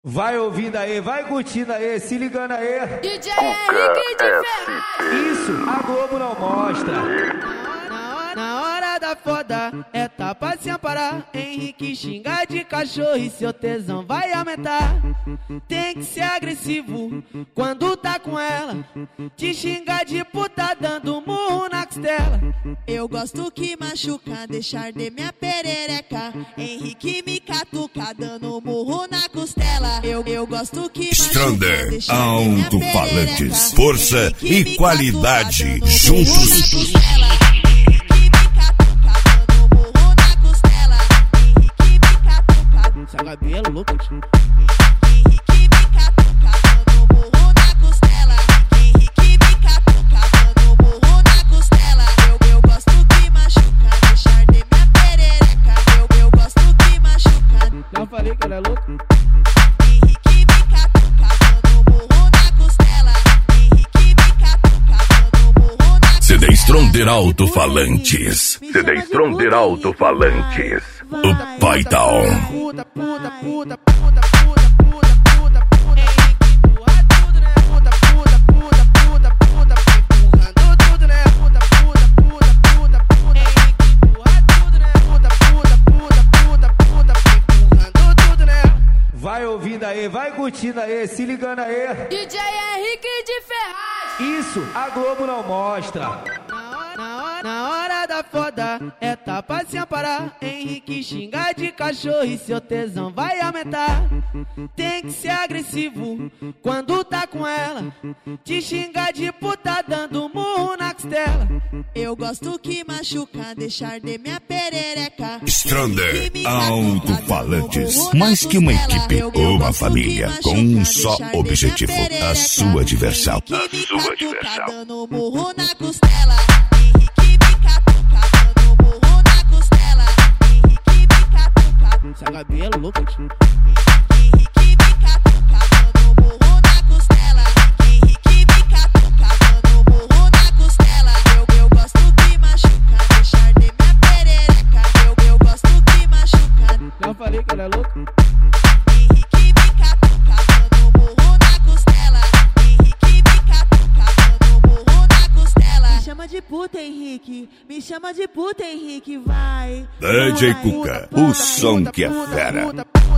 Vai ouvindo aí, vai curtindo aí, se ligando aí. DJ Henrique de Ferraz. Isso, a Globo não mostra. Na hora da foda, é tapa sem parar. Henrique xinga de cachorro e seu tesão vai aumentar. Tem que ser agressivo quando tá com ela. Te xinga de puta dando murro na costela. Eu gosto que machuca, deixar de minha perereca. Henrique me catuca, dando murro na costela. Eu gosto que Strander, alto-falantes, força e qualidade juntos. Essa Gabi é louca, tio. Henrique me catuca, dando murro na costela. Henrique me catuca, dando murro na costela. Eu gosto que machuca, deixar de minha perereca. Eu gosto que machuca. Não falei que ela é louca? Henrique me catuca, dando murro na costela. Henrique me catuca, dando murro na costela. CD Strander Alto-Falantes. CD Strander Alto-Falantes. O pai tá on. Puta. Henrique empurra tudo, né? Puta. Empurrando tudo, né? Puta. Henrique empurra tudo, né? Puta. Empurrando tudo, né? Vai ouvindo aí, vai curtindo aí, se ligando aí. DJ Henrique de Ferraz. Isso, a Globo não mostra. Na hora da foda, é tapa sem parar. Henrique xinga de cachorro e seu tesão vai aumentar. Tem que ser agressivo quando tá com ela. Te xinga de puta dando murro na costela. Eu gosto que machuca, deixar de minha perereca. Strander Alto-Falantes. Mais que uma equipe, uma família com um só objetivo: a sua diversão. Henrique me catuca, dando murro na costela. Henrique me catuca, dando murro na costela. Henrique me catuca. Essa Gabi é louca, tio. Henrique me catuca, dando murro na costela. Henrique me catuca, dando murro na costela. Eu gosto que machuca, deixar de minha perereca. Eu gosto que machuca. Não falei que ela é louca? Henrique me catuca, dando murro na costela. Henrique me catuca, dando murro na costela. Me chama de puta, Henrique. Me chama de puta, Henrique, vai. DJ Cuca, o som que é fera.